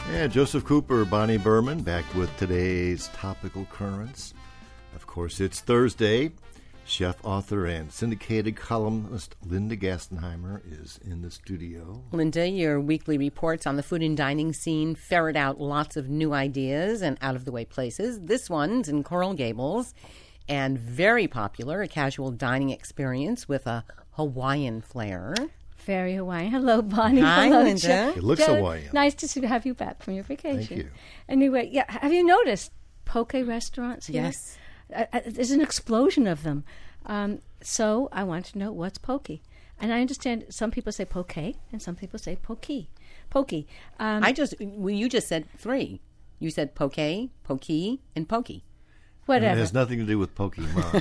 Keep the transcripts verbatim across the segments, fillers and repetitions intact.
And Joseph Cooper, Bonnie Berman, back with today's topical currents. Of course, it's Thursday. Chef, author, and syndicated columnist Linda Gastenheimer is in the studio. Linda, your weekly reports on the food and dining scene ferret out lots of new ideas and out-of-the-way places. This one's in Coral Gables, and very popular, a casual dining experience with a Hawaiian flair. Very Hawaiian. Hello, Bonnie. Hi, Hello, Linda. Jeff. It looks Jeff, Hawaiian. Nice to see, have you back from your vacation. Thank you. Anyway, yeah, have you noticed poke restaurants here? Yes. Uh, uh, there's an explosion of them. Um, so I want to know what's poke. And I understand some people say poke and some people say pokey. Pokey. Um, I just, well, you just said three. You said poke, pokey, and pokey. And whatever. it has nothing to do with Pokemon.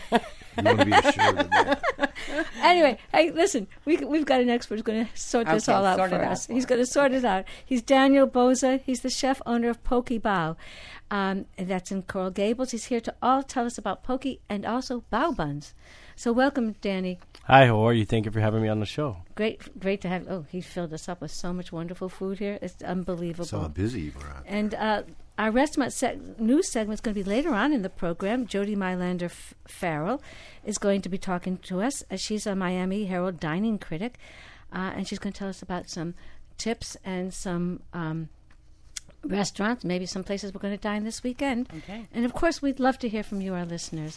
You want to be assured of that. Anyway, hey, listen, we, we've got an expert who's going to sort this Okay, all out sort for it out us. for He's us. going to sort it out. He's Daniel Boza. He's the chef owner of Poke Bao. Um, and that's in Coral Gables. He's here to all tell us about poke and also bao buns. So welcome, Danny. Hi, how are you? Thank you for having me on the show. Great, great to have. Oh, he filled us up with so much wonderful food here. It's unbelievable. So busy you were out. And uh, our restaurant seg- news segment is going to be later on in the program. Jody Mylander F- Farrell is going to be talking to us. Uh, she's a Miami Herald dining critic, uh, and she's going to tell us about some tips and some um, restaurants, maybe some places we're going to dine this weekend. Okay. And, of course, we'd love to hear from you, our listeners.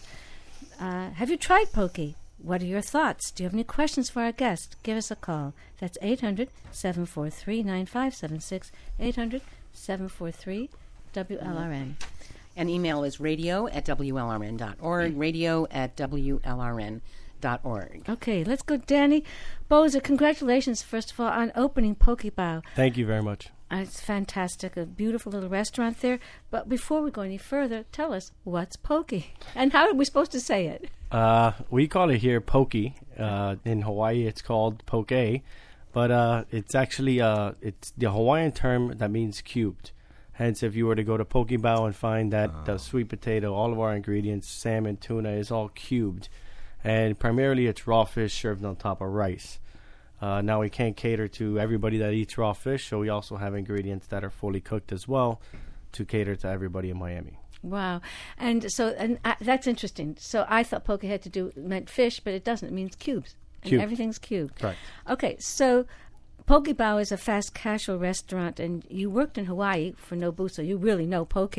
Uh, have you tried poke? What are your thoughts? Do you have any questions for our guest? Give us a call. That's eight hundred, seven four three, nine five seven six, eight hundred, seven four three, W L R N. And email is radio at W L R N dot org, radio at W L R N dot org. Okay, let's go, Danny. Boza, congratulations, first of all, on opening Poke Bao. Thank you very much. Uh, it's fantastic, a beautiful little restaurant there. But before we go any further, tell us, what's poke? And how are we supposed to say it? Uh, we call it here poke. Uh, in Hawaii, it's called poke, but uh, it's actually uh, it's the Hawaiian term that means cubed. Hence, if you were to go to Poke Bao and find that Oh. the sweet potato, all of our ingredients, salmon, tuna, is all cubed, and primarily it's raw fish served on top of rice. Uh, now we can't cater to everybody that eats raw fish, so we also have ingredients that are fully cooked as well to cater to everybody in Miami. Wow. And so and uh, that's interesting. So I thought poke had to do meant fish, but it doesn't. It means cubes. And Cube. everything's cubed. Correct. Okay, so Poke Bao is a fast casual restaurant, and you worked in Hawaii for Nobu, so you really know poke.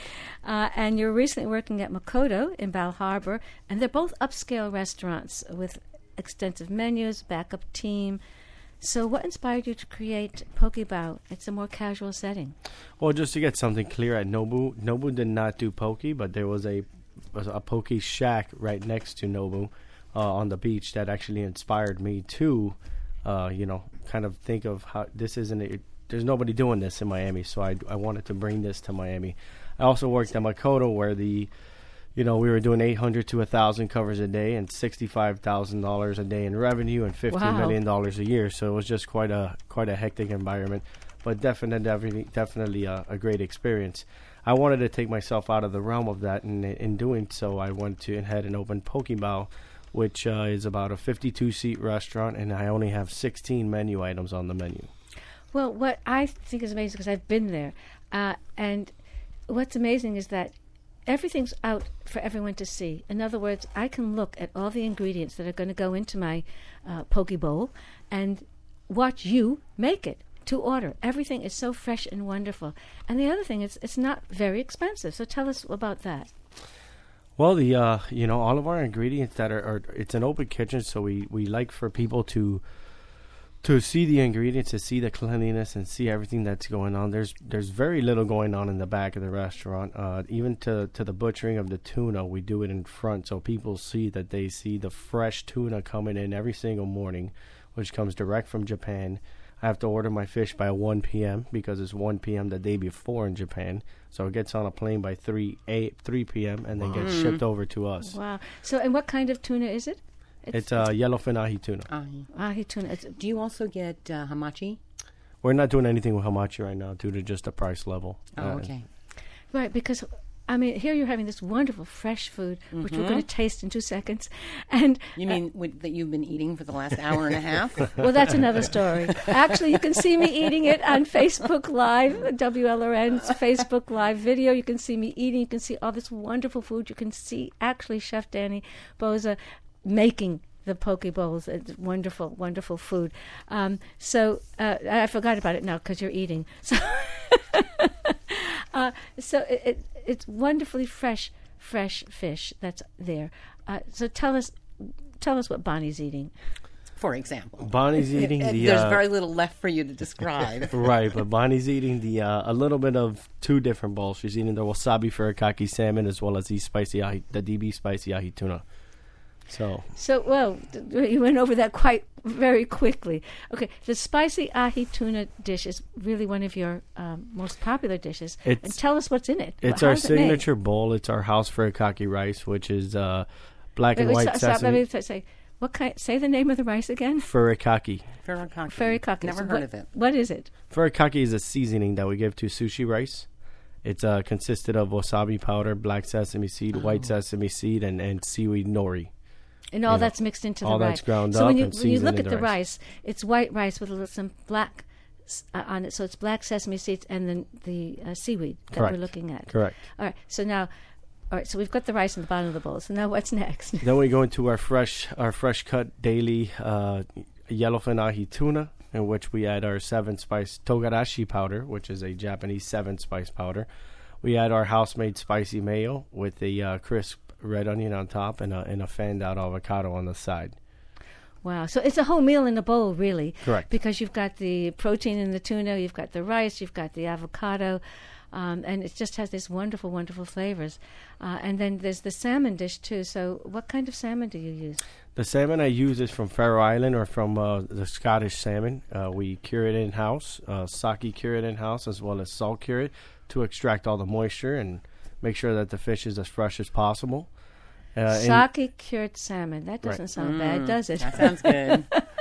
Uh, and you're recently working at Makoto in Bal Harbor, and they're both upscale restaurants with extensive menus, backup team. So what inspired you to create Poke Bao? It's a more casual setting. Well, just to get something clear, at Nobu, Nobu did not do poke, but there was a was a poke shack right next to Nobu uh, on the beach that actually inspired me to, uh, you know, kind of think of how this isn't. A, there's nobody doing this in Miami, so I I wanted to bring this to Miami. I also worked at Makoto, where the You know, we were doing eight hundred to one thousand covers a day and sixty-five thousand dollars a day in revenue and fifteen Wow. million dollars a year. So it was just quite a quite a hectic environment, but definitely definitely, definitely a, a great experience. I wanted to take myself out of the realm of that, and in doing so, I went to ahead and opened Poke Bao, which uh, is about a fifty-two seat restaurant, and I only have sixteen menu items on the menu. Well, what I think is amazing, because I've been there, uh, and what's amazing is that everything's out for everyone to see. In other words, I can look at all the ingredients that are going to go into my uh, poke bowl and watch you make it to order. Everything is so fresh and wonderful. And the other thing is, it's not very expensive. So tell us about that. Well, the uh, you know, all of our ingredients that are, are it's an open kitchen, so we, we like for people to to see the ingredients, to see the cleanliness, and see everything that's going on. There's there's very little going on in the back of the restaurant. Uh, even to to the butchering of the tuna, we do it in front, so people see that they see the fresh tuna coming in every single morning, which comes direct from Japan. I have to order my fish by one p.m. because it's one p.m. the day before in Japan. So it gets on a plane by three p.m. and then Wow. gets shipped over to us. Wow. So, and what kind of tuna is it? It's uh, yellowfin ahi tuna. Ahi. Ahi tuna. It's, Do you also get uh, hamachi? We're not doing anything with hamachi right now due to just the price level. Oh, Uh, okay. right, because I mean, here you're having this wonderful fresh food, which we're going to taste in two seconds. And You mean with, that you've been eating for the last hour and a half? well, that's another story. Actually, you can see me eating it on Facebook Live, W L R N's Facebook Live video. You can see me eating. You can see all this wonderful food. You can see actually Chef Danny Boza making the poke bowls. It's wonderful, wonderful food. Um, so uh, I forgot about it now because you're eating. So, uh, so it, it, it's wonderfully fresh, fresh fish that's there. Uh, so tell us, tell us what Bonnie's eating. For example, Bonnie's eating the. There's uh, very little left for you to describe. Right, but Bonnie's eating the uh, a little bit of two different bowls. She's eating the wasabi furikake salmon as well as the spicy ahi, the D B spicy ahi tuna. So, So, well, th- you went over that quite very quickly. Okay, the spicy ahi tuna dish is really one of your um, most popular dishes. It's- and tell us what's in it. it's How our is it made? signature bowl. It's our house furikake rice, which is uh, black Wait, and wait, white stop, stop, let sesame. me say, what kind? Say the name of the rice again. Furikake. Furikake. Furikake. Never So heard what, of it. What is it? Furikake is a seasoning that we give to sushi rice. It's uh, consisted of wasabi powder, black sesame seed, white sesame seed, and, and seaweed nori. And all You know, that's mixed into the all rice. that's ground so when up you and when you seasoned look in at the the rice. rice, it's white rice with a little, some black s- uh, on it. So it's black sesame seeds and then the uh, seaweed that Correct. we're looking at. Correct. All right. So now, all right. So we've got the rice in the bottom of the bowl. So now what's next? Then we go into our fresh, our fresh cut daily uh, yellowfin ahi tuna, in which we add our seven spice togarashi powder, which is a Japanese seven spice powder. We add our house made spicy mayo with a uh, crisp red onion on top and a, and a fanned out avocado on the side. Wow. So it's a whole meal in a bowl, really. Correct. Because you've got the protein in the tuna, you've got the rice, you've got the avocado, um, and it just has this wonderful, wonderful flavors. Uh, and then there's the salmon dish, too. So what kind of salmon do you use? The salmon I use is from Faroe Island or from uh, the Scottish salmon. Uh, we cure it in-house, uh, sake cure it in-house, as well as salt cure it to extract all the moisture and make sure that the fish is as fresh as possible. Uh, and- Sake cured salmon. That doesn't Right. sound bad, does it? That sounds good.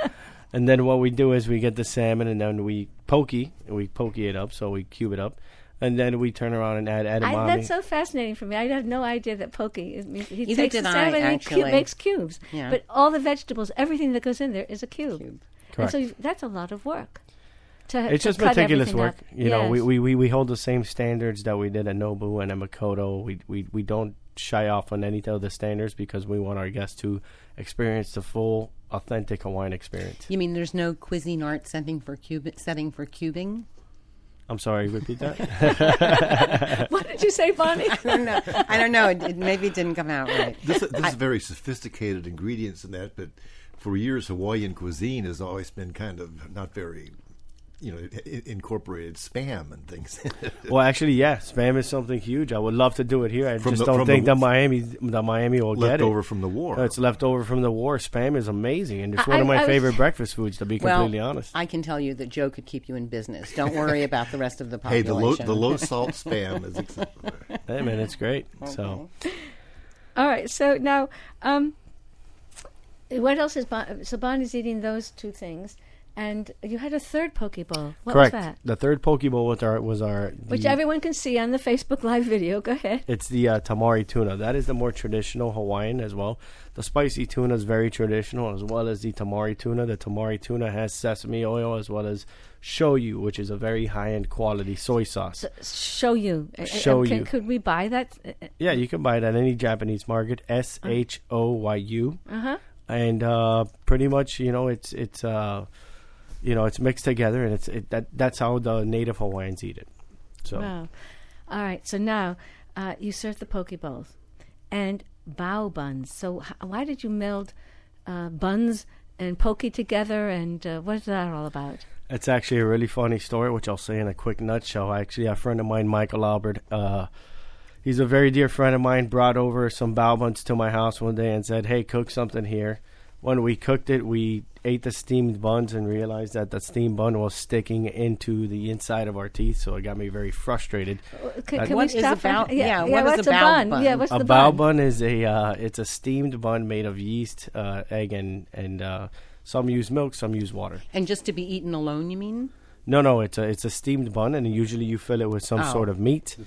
And then what we do is we get the salmon and then we poke, we poke it up, so we cube it up. And then we turn around and add edamame. I, that's so fascinating for me. I had no idea that poke is. He Either takes did the I, salmon and he cu- actually. makes cubes. Yeah. But all the vegetables, everything that goes in there is a cube. Cube. And Correct. so you- that's a lot of work. To, It's to just cut meticulous everything work. up. You know, we, Yes. we, we, we hold the same standards that we did at Nobu and at Makoto. We, we, we don't shy off on any of the standards because we want our guests to experience the full, authentic Hawaiian experience. You mean there's no Cuisinart setting for cub- setting for cubing? I'm sorry, repeat that? What did you say, Bonnie? I don't know. I don't know. It, it, maybe it didn't come out right. This, this is very sophisticated ingredients in that, but for years Hawaiian cuisine has always been kind of not very, you know, I- incorporated spam and things. Well, actually, yeah, spam is something huge. I would love to do it here. I From just the- don't from think the- that Miami that Miami will Left get it. over from the war. No, it's left over from the war. Spam is amazing, and it's I- one of I- my I was- favorite breakfast foods, to be Well, completely honest. I can tell you that Joe could keep you in business. Don't worry about the rest of the Hey, population. the low the low salt spam is acceptable. Hey, man, it's great. So, All right. So now, um, what else is bon- so Bonnie's eating those two things, and you had a third poke bowl. What correct. was that? The third poke bowl was our was our Which the- everyone can see on the Facebook Live video. Go ahead. It's the uh, tamari tuna. That is the more traditional Hawaiian as well. The spicy tuna is very traditional, as well as the tamari tuna. The tamari tuna has sesame oil as well as shoyu, which is a very high-end quality soy sauce. So, show you. Uh, uh, Shoyu. Can, could we buy that? Yeah, you can buy it at any Japanese market. S H O Y U. Uh huh. And uh, pretty much, you know, it's it's uh, you know, it's mixed together, and it's it, that that's how the native Hawaiians eat it. So Wow. All right. So now uh, you serve the poke bowls and bao buns. So h- why did you meld uh, buns and poke together? And uh, what is that all about? it's actually a really funny story, which I'll say in a quick nutshell. Actually, a friend of mine, Michael Albert, uh, he's a very dear friend of mine, brought over some bao buns to my house one day and said, "Hey, cook something here." When we cooked it, we ate the steamed buns and realized that the steamed bun was sticking into the inside of our teeth, so it got me very frustrated. Uh, Can, Uh, can What we is stop? a bao- right- yeah, what is what's a bao bun? bun? Yeah, what's A the bao bun? bun is a uh, it's a steamed bun made of yeast, uh, egg, and and uh, some use milk, some use water. And just to be eaten alone, you mean? No, no, it's a it's a steamed bun, and usually you fill it with some Oh. sort of meat.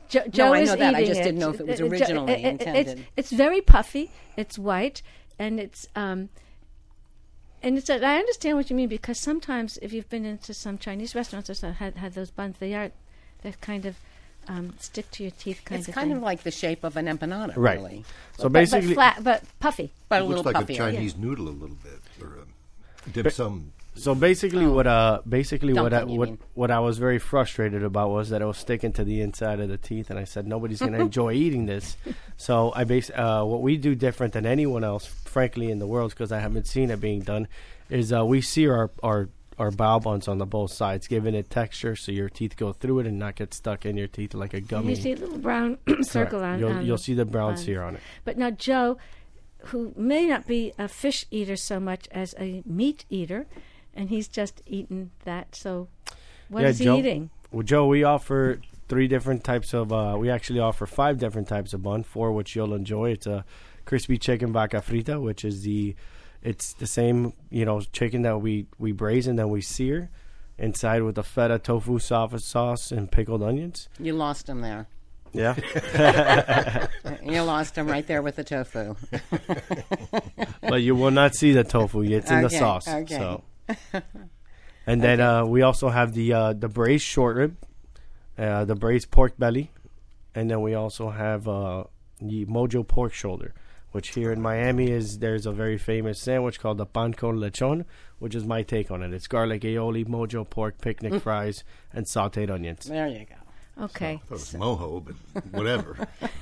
Jo- Joe no, I is know that. I eating just it. didn't know if it was Uh, Jo- originally uh, uh, intended. It's, it's very puffy. It's white, and it's um, and it's. I understand what you mean, because sometimes if you've been into some Chinese restaurants or so, had had those buns, they are they kind of um, stick to your teeth, kind It's of kind thing. of like the shape of an empanada, Right. really. So but, basically, but flat, but puffy. But It a little looks like puffier. a Chinese noodle a little bit, or a dim sum. so basically, what uh, basically what I, Dumpling, you what mean. what I was very frustrated about was that it was sticking to the inside of the teeth, and I said nobody's going to enjoy eating this. So I base uh, what we do different than anyone else, frankly, in the world, because I haven't seen it being done, is uh, we sear our our our bao buns on the both sides, giving it texture so your teeth go through it and not get stuck in your teeth like a gummy. You see a little brown circle on. You'll, on you'll see the brown buns. sear on it. But now Joe, who may not be a fish eater so much as a meat eater, and he's just eaten that. So, what Yeah, is he Joe- eating? Well, Joe, we offer three different types of. Uh, we actually offer five different types of bun, four which you'll enjoy. It's a crispy chicken vaca frita, which is the, it's the same you know chicken that we we braise and then we sear, inside with the feta tofu sauce sauce and pickled onions. You lost him there. Yeah, You lost him right there with the tofu. but you will not see the tofu. It's in the Okay, sauce. okay. So, and then uh, we also have the uh, the braised short rib, uh, the braised pork belly, and then we also have uh, the Mojo pork shoulder, which here in Miami is there's a very famous sandwich called the pan con lechon, which is my take on it. It's garlic aioli, Mojo pork, picnic fries, and sautéed onions. There you go. Okay. I thought it was mojo, but whatever.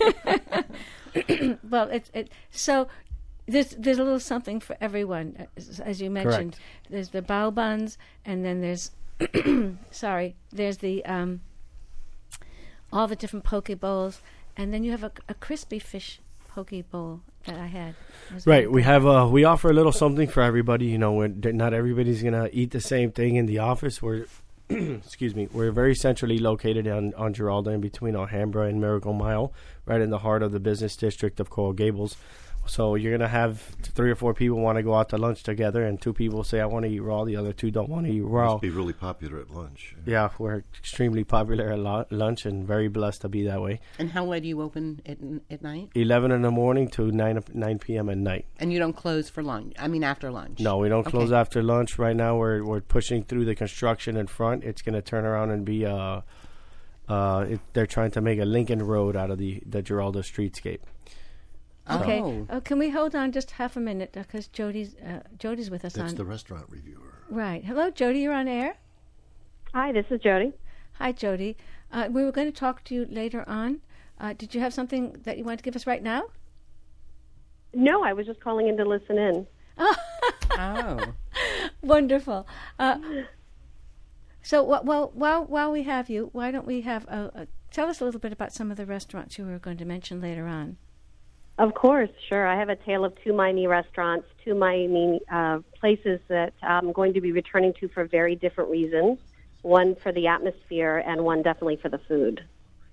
Well, it's it. So there's there's a little something for everyone, as, as you mentioned. Correct. There's the bao buns, and then there's sorry, there's the um, all the different poke bowls, and then you have a, a crispy fish poke bowl that I had. It was Right, very we good. have uh, we offer a little something for everybody. You know, we're, not everybody's gonna eat the same thing in the office. We're excuse me, we're very centrally located on on Giralda, in between Alhambra and Miracle Mile, right in the heart of the business district of Coral Gables. So you're gonna have three or four people want to go out to lunch together, and two people say I want to eat raw. The other two don't want to eat raw. Must be really popular at lunch. Yeah, we're extremely popular at lo- lunch, and very blessed to be that way. And how late do you open at, at night? Eleven in the morning to nine nine p.m. at night. And you don't close for lunch? I mean, after lunch? No, we don't close Okay. after lunch. Right now, we're we're pushing through the construction in front. It's going to turn around and be uh, uh, it, they're trying to make a Lincoln Road out of the the Giralda streetscape. Okay. Oh. Oh, can we hold on just half a minute because Jody's uh, Jody's with us That's on. the restaurant reviewer. Right. Hello, Jody. You're on air. Hi, this is Jody. Hi, Jody. Uh, we were going to talk to you later on. Uh, did you have something that you wanted to give us right now? No, I was just calling in to listen in. Oh. Wonderful. Uh, so, wh- well, while while we have you, why don't we have a, a, tell us a little bit about some of the restaurants you were going to mention later on. Of course, sure. I have a tale of two Miami restaurants, two Miami uh, places that I'm going to be returning to for very different reasons. One for the atmosphere and one definitely for the food.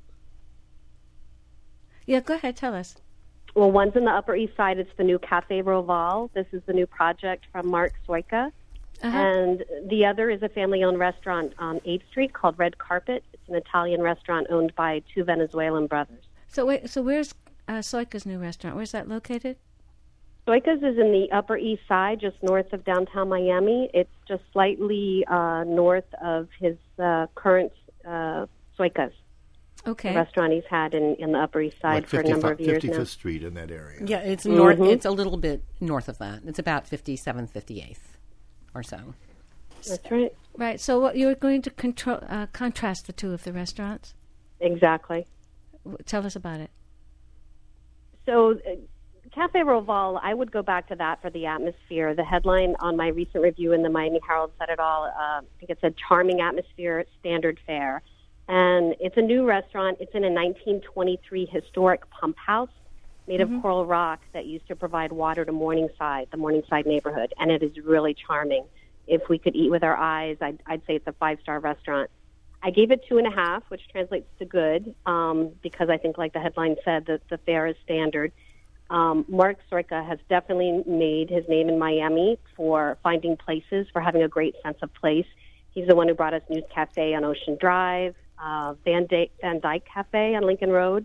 Yeah, go ahead. Tell us. Well, one's in the Upper East Side. It's the new Cafe Roval. This is the new project from Mark Soika. Uh-huh. And the other is a family-owned restaurant on eighth Street called Red Carpet. It's an Italian restaurant owned by two Venezuelan brothers. So, wait, so where's uh, Soika's new restaurant? Where's that located? Soika's is in the Upper East Side, just north of downtown Miami. It's just slightly uh, north of his uh, current uh, Soika's, Okay. the restaurant he's had in, in the Upper East Side Like for a number of years fifty-fifth now. Street in that area. Yeah, it's north. Mhm. It's a little bit north of that. It's about fifty-seventh, fifty-eighth or so. That's right. Right. So, what you're going to control, uh, contrast the two of the restaurants? Exactly. W- Tell us about it. So, uh, Cafe Roval, I would go back to that for the atmosphere. The headline on my recent review in the Miami Herald said it all. Uh, I think it said charming atmosphere, standard fare. And it's a new restaurant. It's in a nineteen twenty-three historic pump house made of coral rock that used to provide water to Morningside, the Morningside neighborhood. And it is really charming. If we could eat with our eyes, I'd, I'd say it's a five-star restaurant. I gave it two and a half, which translates to good, um, because I think, like the headline said, that the fare is standard. Um, Mark Soika has definitely made his name in Miami for finding places, for having a great sense of place. He's the one who brought us News Cafe on Ocean Drive. uh, Van, Dyke, Van Dyke Cafe on Lincoln Road.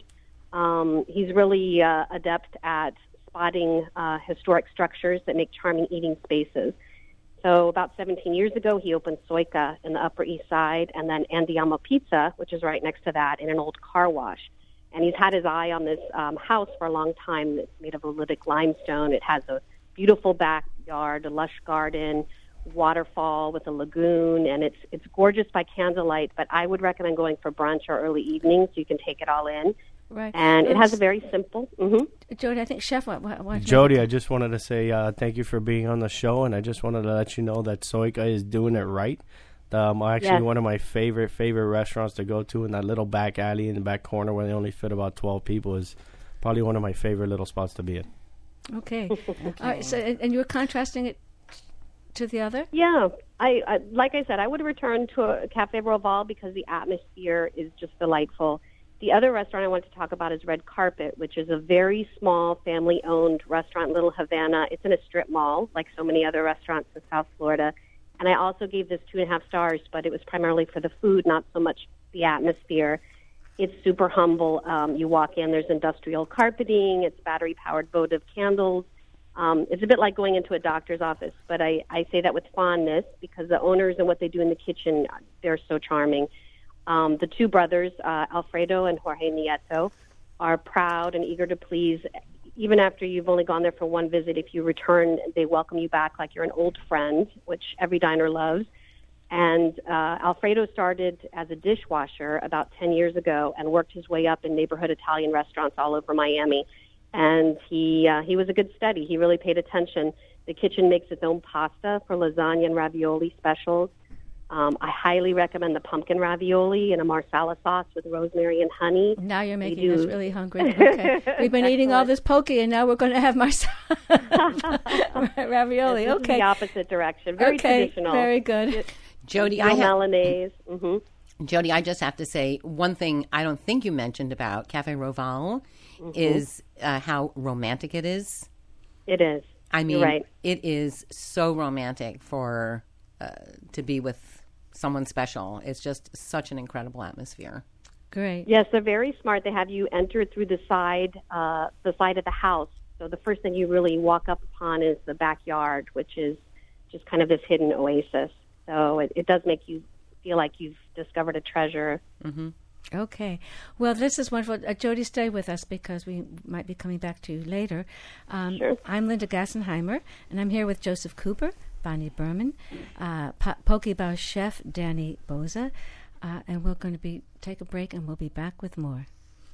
Um, he's really uh, adept at spotting uh, historic structures that make charming eating spaces. So about seventeen years ago, he opened Soika in the Upper East Side, and then Andiamo Pizza, which is right next to that, in an old car wash. And he's had his eye on this um, house for a long time that's made of Oolitic limestone. It has a beautiful backyard, a lush garden, waterfall with a lagoon, and it's it's gorgeous by candlelight, but I would recommend going for brunch or early evening so you can take it all in. Right. And it has a very simple... Mm-hmm. Jody, I think Chef want, want, want Jody, I just wanted to say uh, thank you for being on the show, and I just wanted to let you know that Soika is doing it right. Um, actually, Yes. one of my favorite, favorite restaurants to go to in that little back alley in the back corner where they only fit about twelve people is probably one of my favorite little spots to be in. Okay. okay. All right, so, and you were contrasting it to the other? Yeah. I, I Like I said, I would return to a Cafe Roval because the atmosphere is just delightful. The other restaurant I want to talk about is Red Carpet, which is a very small family-owned restaurant, Little Havana. It's in a strip mall, like so many other restaurants in South Florida. And I also gave this two and a half stars, but it was primarily for the food, not so much the atmosphere. It's super humble. Um, you walk in, there's industrial carpeting. It's battery-powered votive candles. Um, it's a bit like going into a doctor's office, but I, I say that with fondness because the owners and what they do in the kitchen, they're so charming. Um, the two brothers, uh, Alfredo and Jorge Nieto, are proud and eager to please. Even after you've only gone there for one visit, if you return, they welcome you back like you're an old friend, which every diner loves. And uh, Alfredo started as a dishwasher about ten years ago and worked his way up in neighborhood Italian restaurants all over Miami. And he uh, he was a good study. He really paid attention. The kitchen makes its own pasta for lasagna and ravioli specials. Um, I highly recommend the pumpkin ravioli in a marsala sauce with rosemary and honey. Now you're They making do- us really hungry. Okay. We've been eating all this poke, and now we're going to have marsala ravioli. This is Okay. the opposite direction. Very okay. traditional. Very good. Jody, No I have, Milanese. Mm-hmm. Jody, I just have to say one thing I don't think you mentioned about Cafe Roval is uh, how romantic it is. It is. I mean, You're right. it is so romantic for uh, to be with someone special. It's just such an incredible atmosphere. Great. Yes, they're very smart. They have you enter through the side, uh, the side of the house. So the first thing you really walk up upon is the backyard, which is just kind of this hidden oasis. So it, it does make you feel like you've discovered a treasure. Okay. Well, this is wonderful. Uh, Jody, stay with us because we might be coming back to you later. Um, Sure. I'm Linda Gassenheimer, and I'm here with Joseph Cooper, Bonnie Berman, uh, po- Pokeball chef Danny Boza, uh, and we're going to be take a break, and we'll be back with more.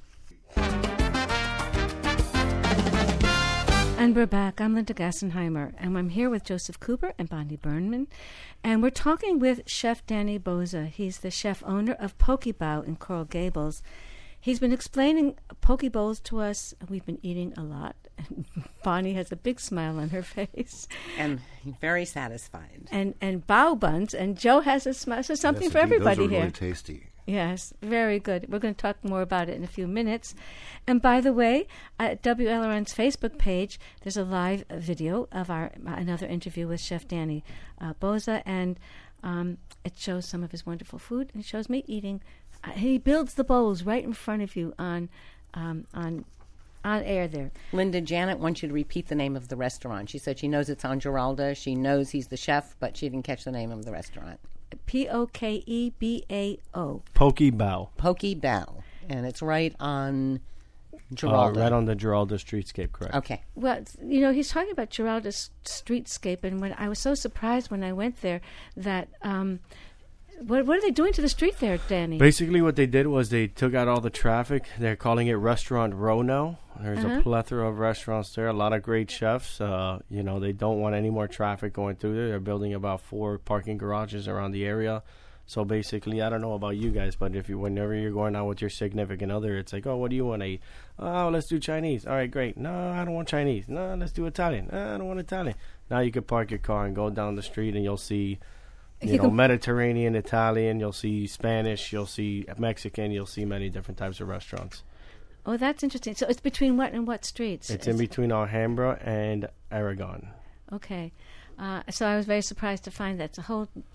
And we're back. I'm Linda Gassenheimer, and I'm here with Joseph Cooper and Bonnie Burnman, and we're talking with Chef Danny Boza. He's the chef owner of Pokeball in Coral Gables. He's been explaining poke bowls to us. We've been eating a lot. Bonnie has a big smile on her face. And very satisfied. And and bao buns, and Joe has a smile. So something Yes, for indeed. everybody Those are here. really tasty. Yes, very good. We're going to talk more about it in a few minutes. And by the way, at W L R N's Facebook page, there's a live video of our another interview with Chef Danny uh, Boza, and um, it shows some of his wonderful food, and it shows me eating. Uh, he builds the bowls right in front of you on um, on on air there. Linda, Janet wants you to repeat the name of the restaurant. She said she knows it's on Giralda. She knows he's the chef, but she didn't catch the name of the restaurant. P O K E B A O. Pokeball. Pokeball. And it's right on Uh, Giralda. right on the Giralda streetscape, correct? Okay. Well, it's- you know, he's talking about Giralda's streetscape, and when I was so surprised when I went there that um, what what are they doing to the street there, Danny? Basically, what they did was they took out all the traffic. They're calling it Restaurant Row now. There's Uh-huh. a plethora of restaurants there, a lot of great chefs. Uh, you know, they don't want any more traffic going through there. They're building about four parking garages around the area. So basically, I don't know about you guys, but if you, whenever you're going out with your significant other, it's like, oh, what do you want to eat? Oh, let's do Chinese. All right, great. No, I don't want Chinese. No, let's do Italian. No, I don't want Italian. Now you can park your car and go down the street, and you'll see, you You know, can- Mediterranean, Italian. You'll see Spanish. You'll see Mexican. You'll see many different types of restaurants. Oh, that's interesting. So it's between what and what streets? It's in between Alhambra and Aragon. Okay. Uh, so I was very surprised to find that it's a whole different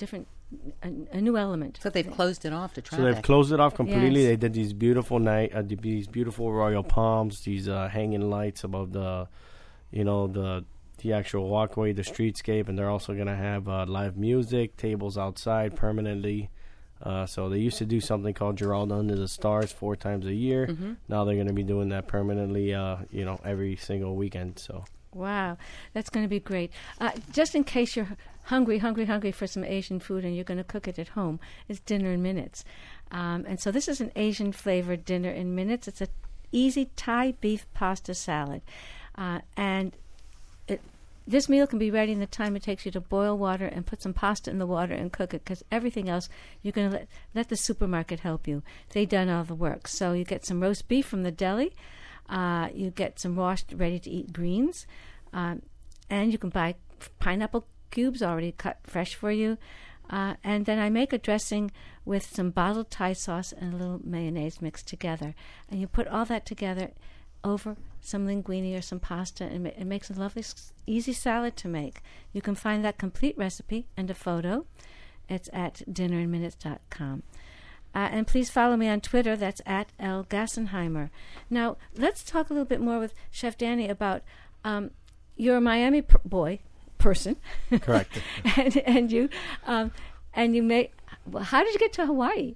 a, a new element. So they've closed it off to traffic. So they've closed it off completely. Yes. They did these beautiful night, uh, these beautiful royal palms, these uh, hanging lights above the, you know, the the actual walkway, the streetscape, and they're also going to have uh, live music, tables outside permanently. Uh, so they used to do something called Geraldo Under the Stars four times a year. Mm-hmm. Now they're going to be doing that permanently, uh, you know, every single weekend. So. Wow, that's going to be great. Uh, just in case you're hungry, hungry, hungry for some Asian food and you're going to cook it at home, it's Dinner in Minutes. Um, and so this is an Asian-flavored Dinner in Minutes. It's an easy Thai beef pasta salad. Uh, and it, this meal can be ready in the time it takes you to boil water and put some pasta in the water and cook it, because everything else you're going to let, let the supermarket help you. They've done all the work. So you get some roast beef from the deli. Uh, you get some washed, ready-to-eat greens. Um, and you can buy pineapple cubes already cut fresh for you. Uh, and then I make a dressing with some bottled Thai sauce and a little mayonnaise mixed together. And you put all that together over some linguine or some pasta, and it makes a lovely, easy salad to make. You can find that complete recipe and a photo. It's at dinner in minutes dot com. Uh, and please follow me on Twitter. That's at L. Gassenheimer. Now, let's talk a little bit more with Chef Danny about um, you're a Miami per- boy person. Correct. and, and you um, and you may. Well, how did you get to Hawaii?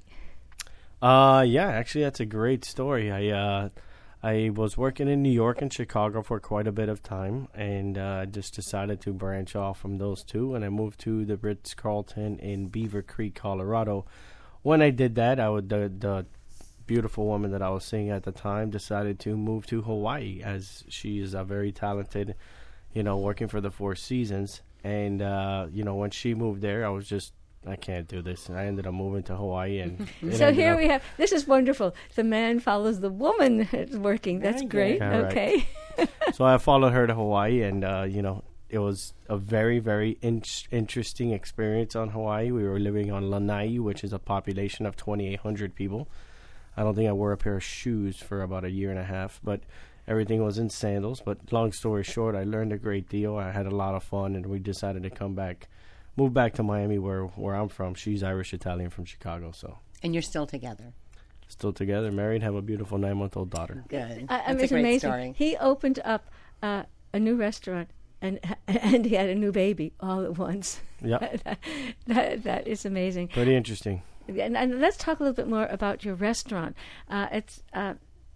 Uh, yeah, actually, that's a great story. I uh, I was working in New York and Chicago for quite a bit of time, and uh, just decided to branch off from those two, and I moved to the Ritz-Carlton in Beaver Creek, Colorado. When I did that, I would the, the beautiful woman that I was seeing at the time decided to move to Hawaii, as she is a very talented, you know, working for the Four Seasons. And, uh, you know, when she moved there, I was just, I can't do this. And I ended up moving to Hawaii. And so here we have, this is wonderful. The man follows the woman that's working. That's great. Correct. Okay. So I followed her to Hawaii, and, uh, you know, it was a very, very in- interesting experience on Hawaii. We were living on Lanai, which is a population of twenty-eight hundred people. I don't think I wore a pair of shoes for about a year and a half, but everything was in sandals. But long story short, I learned a great deal. I had a lot of fun, and we decided to come back, move back to Miami, where, where I'm from. She's Irish-Italian from Chicago, so. And you're still together. Still together, married, have a beautiful nine-month-old daughter. Good. I, I That's mean, a it's great amazing. story. He opened up uh, a new restaurant, and and he had a new baby all at once. Yeah. that, that, that is amazing. Pretty interesting. And, and let's talk a little bit more about your restaurant. Uh, it's uh,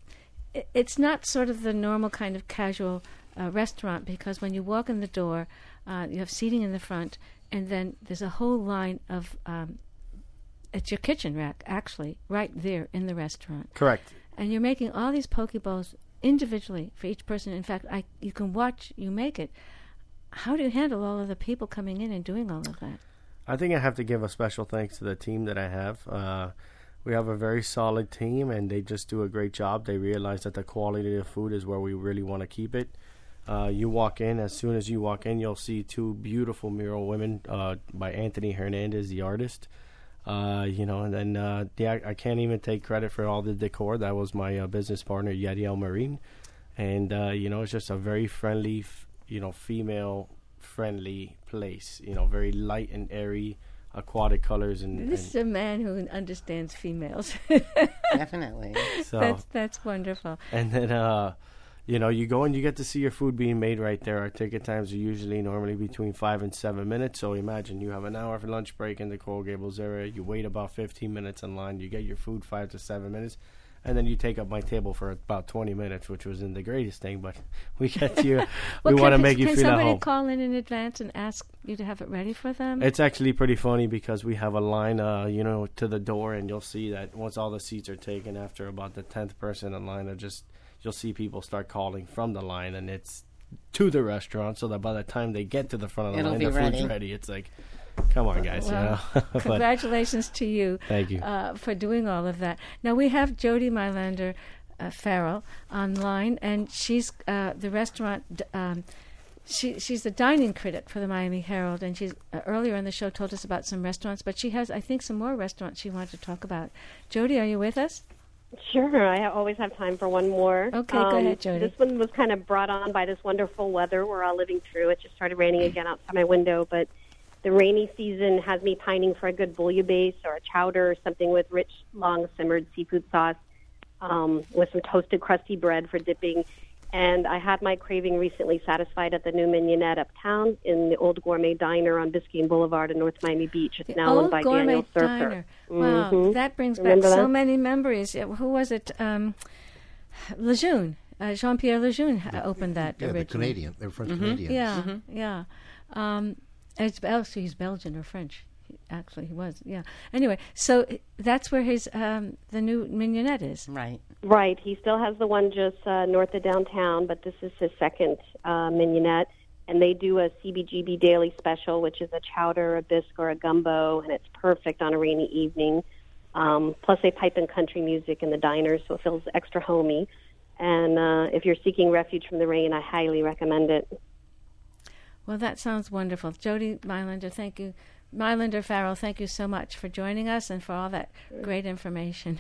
it, it's not sort of the normal kind of casual uh, restaurant, because when you walk in the door, uh, you have seating in the front, and then there's a whole line of um, it's your kitchen rack, actually, right there in the restaurant. Correct. And you're making all these poke bowls individually for each person. In fact, I you can watch you make it. How do you handle all of the people coming in and doing all of that? I think I have to give a special thanks to the team that I have. Uh, we have a very solid team, and they just do a great job. They realize that the quality of the food is where we really want to keep it. Uh, you walk in, as soon as you walk in, you'll see two beautiful mural women uh, by Anthony Hernandez, the artist. Uh, you know, and then uh, yeah, I can't even take credit for all the decor. That was my uh, business partner, Yadiel Marine. And, uh, you know, it's just a very friendly, f- you know, female-friendly place. You know, very light and airy, aquatic colors. And, This and is a man who understands females. Definitely. so, that's that's wonderful. and then, uh, you know, you go and you get to see your food being made right there. Our ticket times are usually normally between five and seven minutes. So imagine you have an hour for lunch break in the Coral Gables area. You wait about fifteen minutes in line. You get your food five to seven minutes. And then you take up my table for about twenty minutes, which wasn't the greatest thing, but we get you. Well, we want to can- make you Can feel at somebody home. call in in advance and ask you to have it ready for them? It's actually pretty funny because we have a line, uh, you know, to the door, and you'll see that once all the seats are taken, after about the tenth person in line, are just you'll see people start calling from the line, and it's to the restaurant, so that by the time they get to the front of the It'll line, be the food's ready. ready. It's like, come on, guys. Well, you know? But Congratulations to you. thank you. Uh, for doing all of that. Now we have Jody Mylander uh, Farrell online, and she's uh, the restaurant. d- Um, she she's the dining critic for the Miami Herald, and she's uh, earlier in the show told us about some restaurants, but she has, I think, some more restaurants she wanted to talk about. Jody, are you with us? Sure, I always have time for one more. Okay, go ahead, Jody. This one was kind of brought on by this wonderful weather we're all living through. It just started raining again outside my window, but the rainy season has me pining for a good bouillabaisse or a chowder or something with rich, long simmered seafood sauce um, with some toasted, crusty bread for dipping. And I had my craving recently satisfied at the new Mignonette uptown in the Old Gourmet Diner on Biscayne Boulevard in North Miami Beach. It's The now owned Old by Gourmet Daniel Surfer. Diner. Wow, Mhm. that brings Remember back so that? many memories. Yeah, who was it? Um, Lejeune. Uh, Jean-Pierre Lejeune ha- opened that Yeah, originally. the Canadian. They're French Canadians. Yeah, yeah. Um, it's actually he's Belgian or French. He- Actually, he was. Yeah. Anyway, so uh, that's where his um, the new Mignonette is. Right. Right. He still has the one just uh, north of downtown, but this is his second uh, Mignonette. And they do a C B G B daily special, which is a chowder, a bisque, or a gumbo, and it's perfect on a rainy evening. Um, plus, they pipe in country music in the diner, so it feels extra homey. And uh, if you're seeking refuge from the rain, I highly recommend it. Well, that sounds wonderful. Jody Mylander, thank you. Mylander Farrell, thank you so much for joining us and for all that great information.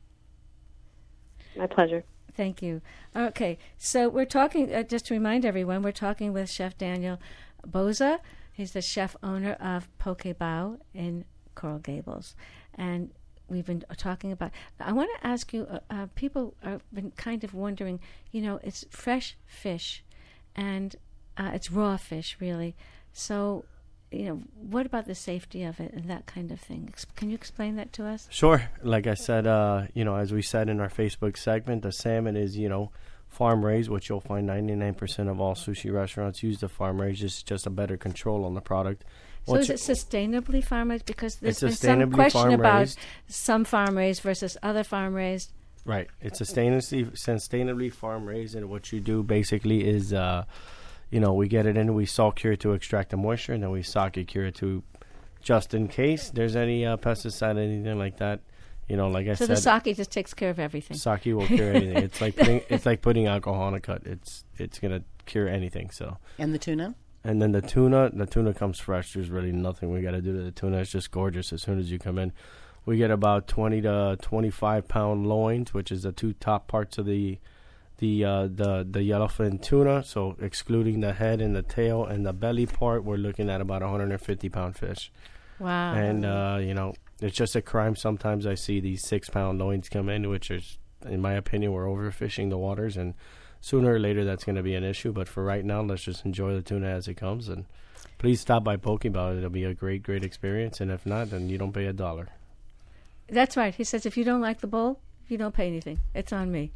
My pleasure. Thank you. Okay, so we're talking, uh, just to remind everyone, we're talking with Chef Daniel Boza. He's the chef owner of Poke Bao in Coral Gables. And we've been talking about, I want to ask you, uh, uh, people have been kind of wondering, you know, it's fresh fish and uh, it's raw fish, really. So, you know, what about the safety of it and that kind of thing? Ex- Can you explain that to us? Sure. Like I said, uh, you know, as we said in our Facebook segment, the salmon is, you know, farm raised, which you'll find ninety-nine percent of all sushi restaurants use the farm raised. It's just a better control on the product. So Once is it sustainably farm raised? Because there's It's been some sustainably question farm about raised. some farm raised versus other farm raised. Right. It's sustainably sustainably farm raised, and what you do basically is, uh, you know, we get it in, we salt cure it to extract the moisture, and then we sake cure it to, just in case there's any uh, pesticide, anything like that. You know, like I So said, the sake just takes care of everything. sake will cure anything. It's like putting, it's like putting alcohol on a cut. It's it's gonna cure anything. So. And the tuna? And then the tuna, the tuna comes fresh. There's really nothing we got to do to the tuna. It's just gorgeous as soon as you come in. We get about twenty to twenty-five pound loins, which is the two top parts of the the uh, the the yellowfin tuna. So excluding the head and the tail and the belly part, we're looking at about one hundred fifty pound fish. Wow. And uh, you know, it's just a crime. Sometimes I see these six pound loins come in, which is, in my opinion, we're overfishing the waters, and sooner or later that's going to be an issue. But for right now, let's just enjoy the tuna as it comes. And please stop by Poke Bao. It'll be a great, great experience. And if not, then you don't pay a dollar. That's right. He says if you don't like the bowl, you don't pay anything. It's on me.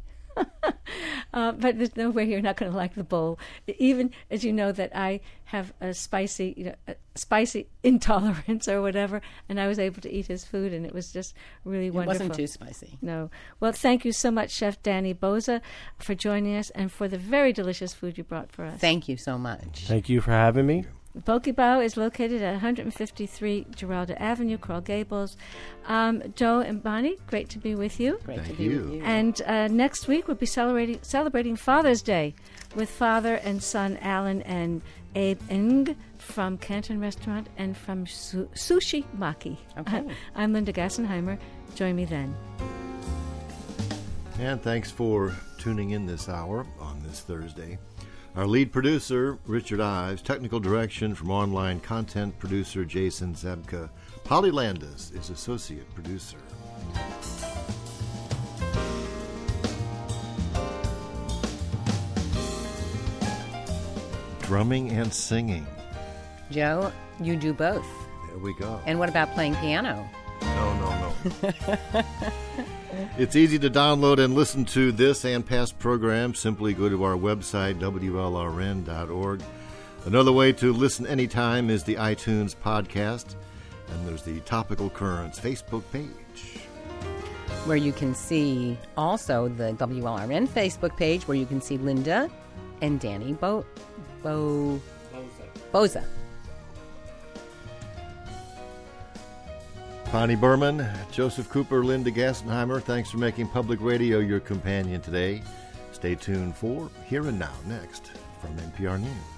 uh, but there's no way you're not going to like the bowl. Even as you know that I have a spicy, you know, a spicy intolerance or whatever, and I was able to eat his food, and it was just really It wonderful. wasn't too spicy. No. Well, thank you so much, Chef Danny Boza, for joining us and for the very delicious food you brought for us. Thank you so much. Thank you for having me. Poke Bao is located at one fifty-three Giralda Avenue, Coral Gables. Um, Joe and Bonnie, great to be with you. Great to Thank be you. with you. And uh, next week we'll be celebrating celebrating Father's Day with father and son Alan and Abe Ng from Canton Restaurant and from Su- Sushi Maki. Okay. I'm Linda Gassenheimer. Join me then. And thanks for tuning in this hour on this Thursday. Our lead producer, Richard Ives, technical direction from online content producer Jason Zebka. Polly Landis is associate producer. Drumming and singing. Joe, you do both. There we go. And what about playing piano? No, no, no. It's easy to download and listen to this and past programs. Simply go to our website, W L R N dot org. Another way to listen anytime is the iTunes podcast. And there's the Topical Currents Facebook page. Where you can see also the W L R N Facebook page, where you can see Linda and Danny Bo- Bo- Boza. Bonnie Berman, Joseph Cooper, Linda Gassenheimer, thanks for making public radio your companion today. Stay tuned for Here and Now next from N P R News.